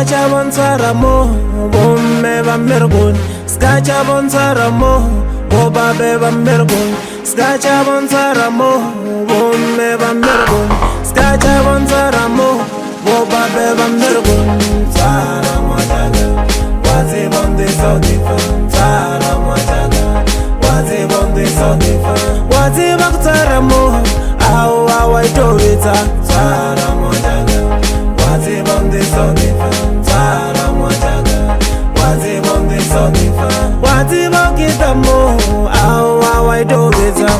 Skacha bonsaramo, bomme bammergun. Skacha bonsaramo, bobabe bammergun. Skacha bonsaramo, bomme bammergun. Skacha bonsaramo, bobabe bammergun. Sara mojaga, wazi bondi so different. Sara mojaga, wazi bondi so different. Wazi bakutaramo, awa itovita. Sara mojaga, wazi bondi so different. Sara mojaga, wazi bondi so different. Wazi bakitamo, awa itovita.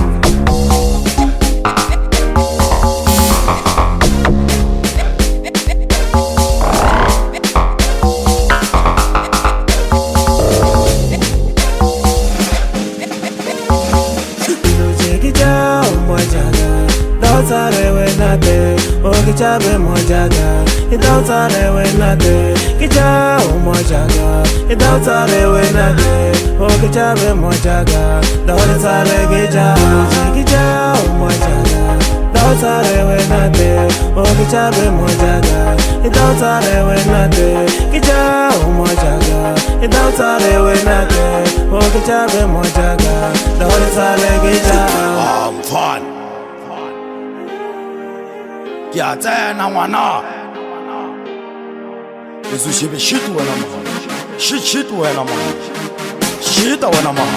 Kichabe mojaga, idautare wenade. Kicha mojaga, idautare wenade. Oh kichabe mojaga, dautare kicha. Kicha mojaga, dautare wenade. Oh kichabe mojaga, idautare wenade. Kicha mojaga, idautare wenade. Oh kichabe mojaga, dautare kicha. I'm fun. Ya tsena ngwana Yesu shebe shit wena mama shit wena mama shit wena mama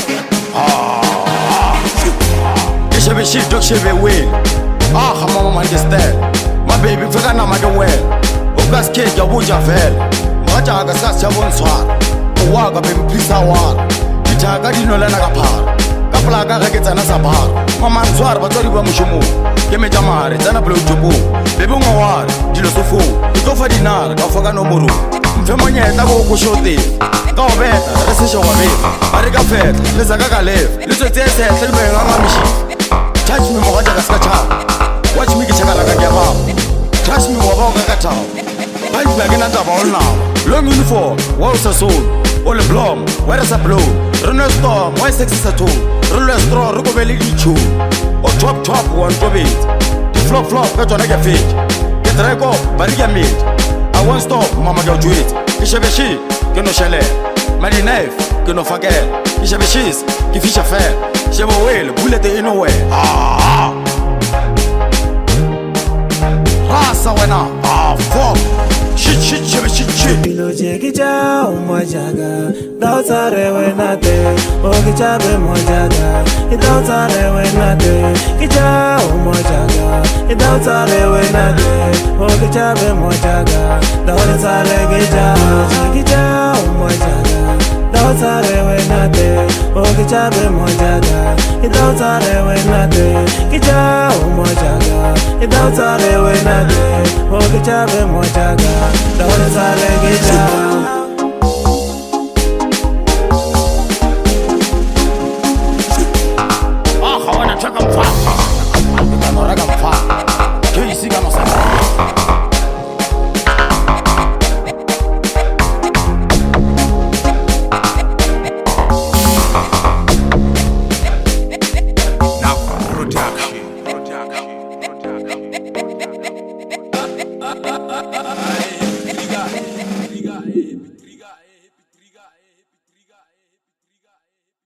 shebe shit dog shebe win mama understand my baby fika na make well ukaske ya buja vel maja ga sa bontswa uwaga baby please awara dithaga dino lana ka phara ka plaga ga ke tsana sa phara mama ntswara batswadi ba mushumo ke me jamare tsana blo jobo bebe ngwara dilo sofo go fa dinara ka foka no moro mfe monyeta go go shote ka obeta re se shwa be are ka feta le zaka ka left le tsetse se le menga ngamishi touch me mo ga ka ska cha watch me ke chakala ka ba touch me mo ba ka ta ba ba ke na ta ba ona long uniform wa sa so o le blom where is a blow reno storm why sexy sa to relo straw re go be le dicho o chop one to it flop ka tsona ke fit ke drego ba ri ke meet I won't stop mama go do it ke shebe shi ke no shele mari knife ke no forget ke shebe shis ke fisha fair shebe well bullet in nowhere rasa wena fuck shit shebe shit Bilo kicha mojaga, dautare wenade. Oh kichabe mojaga, idautare wenade. Kicha mojaga, idautare wenade. Oh kichabe mojaga, dautare kicha. Kicha mojaga, dautare wenade. Oh kichabe mojaga, idautare wenade. Kicha mojaga, idautare wenade. Oh kichabe mojaga, dautare kicha. Hawana chaka mfa Ikano raga mfa Kyo isiga no sa Now production